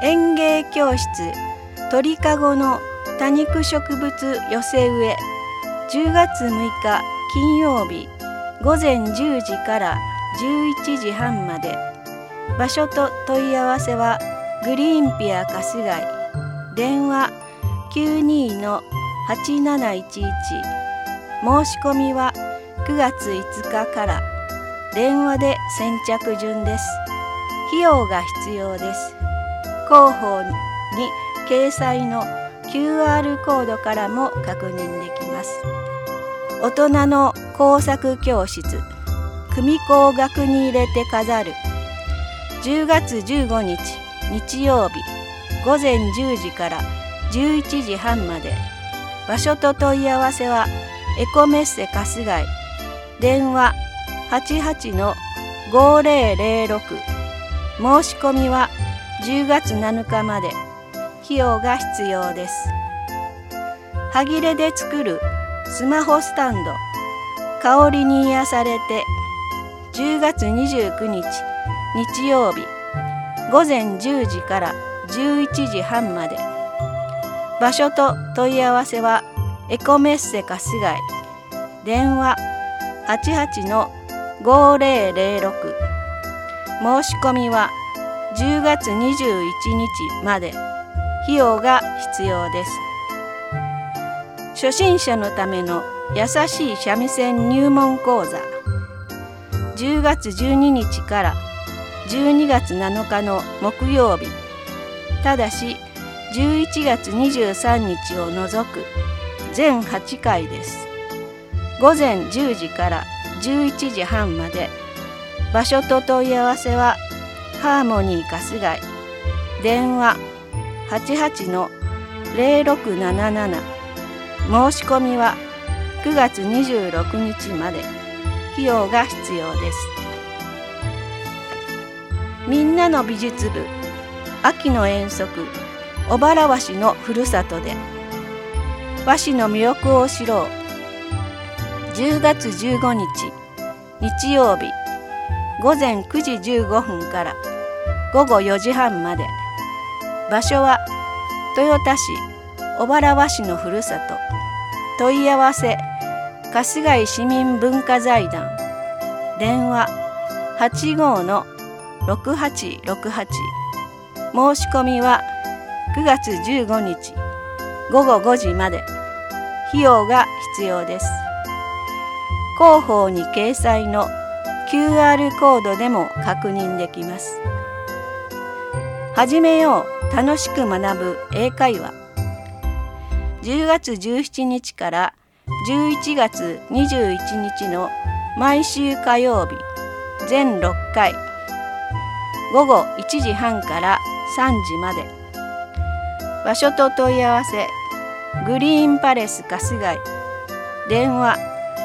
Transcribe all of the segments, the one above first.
園芸教室鳥かごの多肉植物寄せ植え10月6日金曜日午前10時から11時半まで。場所と問い合わせはグリーンピア春日井、電話 92-8711。 申し込みは9月5日から。電話で先着順です。費用が必要です。広報に掲載の QR コードからも確認できます。大人の工作教室組子を額に入れて飾る10月15日日曜日午前10時から11時半まで。場所と問い合わせはエコメッセ春日井、電話 88-5006。 申し込みは10月7日まで。費用が必要です。はぎれで作るスマホスタンド香りに癒されて10月29日日曜日午前10時から11時半まで。場所と問い合わせはエコメッセ春日井、電話 88-5006。 申し込みは10月21日まで。費用が必要です。初心者のための優しい三味線入門講座10月12日から12月7日の木曜日。ただし11月23日を除く全8回です。午前10時から11時半まで。場所と問い合わせはハーモニー春日井、電話 88-0677。申し込みは9月26日まで。費用が必要です。みんなの美術部秋の遠足小原和紙のふるさとで和紙の魅力を知ろう10月15日日曜日午前9時15分から午後4時半まで。場所は豊田市小原和紙のふるさと。問い合わせ春日井市民文化財団、電話 85-6868。 申し込みは9月15日午後5時まで。費用が必要です。広報に掲載の QR コードでも確認できます。始めよう楽しく学ぶ英会話10月17日から11月21日の毎週火曜日全6回午後1時半から3時まで。場所と問い合わせグリーンパレス春日井、電話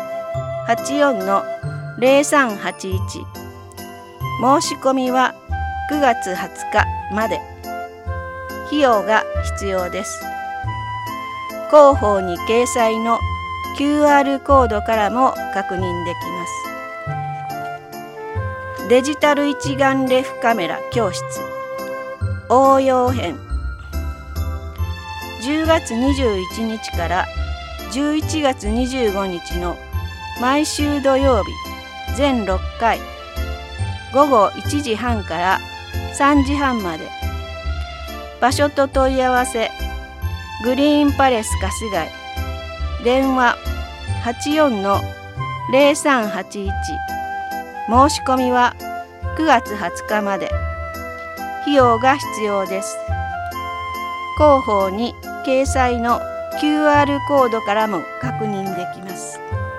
84-0381。 申し込みは9月20日まで。費用が必要です。広報に掲載の QR コードからも確認できます。デジタル一眼レフカメラ教室応用編10月21日から11月25日の毎週土曜日全6回午後1時半から3時半まで。場所と問い合わせグリーンパレス春日井、電話 84-0381。 申し込みは9月20日まで。費用が必要です。広報に掲載の QR コードからも確認できます。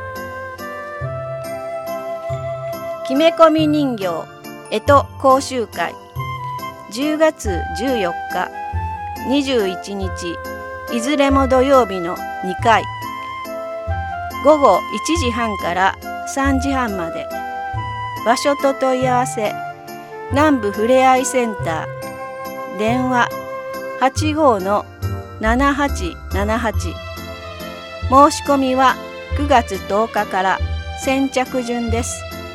木目込み人形干支講習会10月14日21日いずれも土曜日の2回午後1時半から3時半まで。場所と問い合わせ南部ふれあいセンター、電話 85-7878。 申し込みは9月10日から先着順です。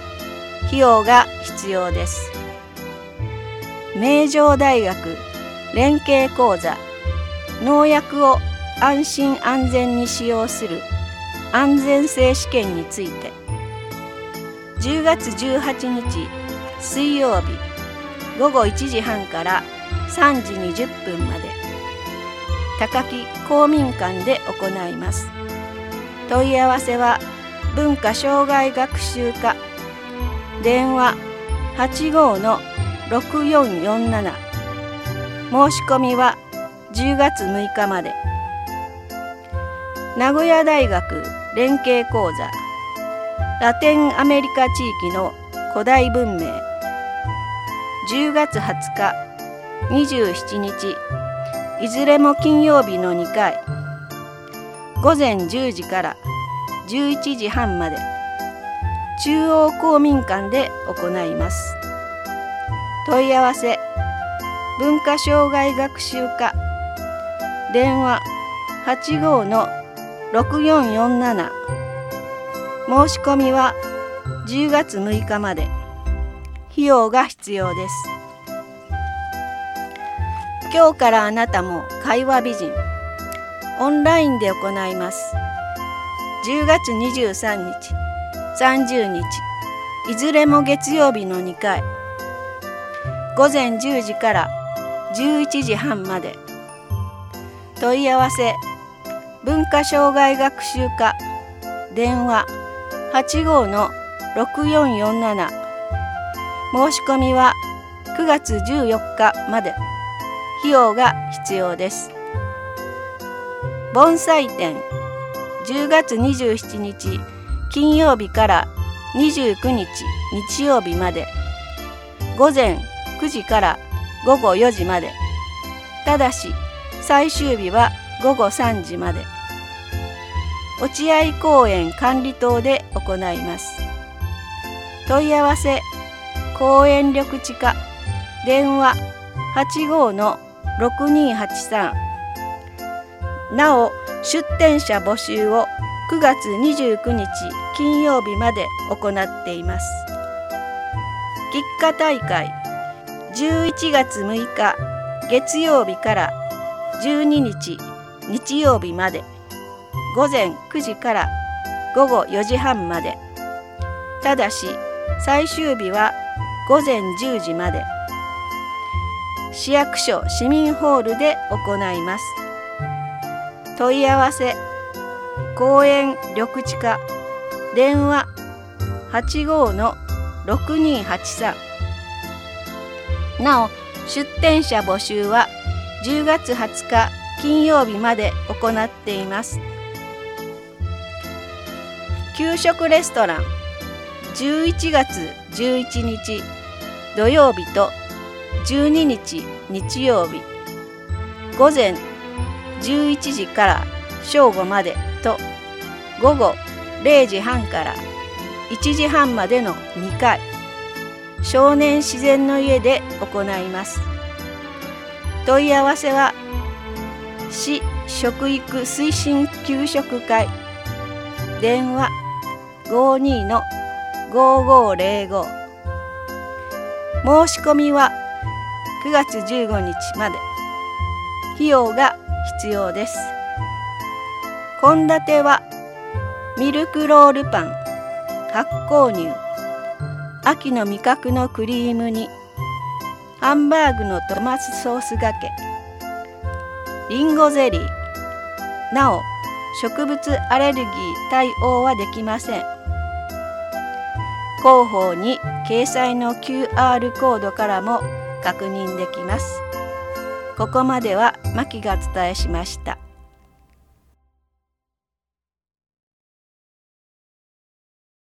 費用が必要です。名城大学連携講座、農薬を安心安全に使用する安全性試験について、10月18日水曜日午後1時半から3時20分まで高木公民館で行います。問い合わせは文化障害学習課、電話 85-6447、申し込みは10月6日まで。名古屋大学連携講座、ラテンアメリカ地域の古代文明、10月20日、27日、いずれも金曜日の2回、午前10時から11時半まで、中央公民館で行います。問い合わせ、文化障害学習課、電話 85-6447、申し込みは10月6日まで。費用が必要です。今日からあなたも会話美人、オンラインで行います。10月23日、30日、いずれも月曜日の2回、午前10時から11時半まで。問い合わせ、文化障害学習課、電話 85-6447、申し込みは9月14日まで。費用が必要です。盆栽展、10月27日金曜日から29日日曜日まで、午前9時から午後4時まで。ただし最終日は午後3時まで。落合公園管理棟で行います。問い合わせ、公園緑地課、電話 85-6283。なお出店者募集を9月29日金曜日まで行っています。菊花大会、11月6日月曜日から12日日曜日まで、午前9時から午後4時半まで。ただし最終日は午前10時まで。市役所市民ホールで行います。問い合わせ、公園緑地課、電話 85-6283。なお出店者募集は10月20日金曜日まで行っています。給食レストラン、11月11日土曜日と12日日曜日、午前11時から正午までと午後0時半から1時半までの2回、少年自然の家で行います。問い合わせは市食育推進給食会、電話 52-5505。申し込みは9月15日まで。費用が必要です。献立はミルクロールパン、発酵乳、秋の味覚のクリーム煮、ハンバーグのトマトソースがけ、リンゴゼリー。なお植物アレルギー対応はできません。広報に掲載の QR コードからも確認できます。ここまではマキがお伝えしました。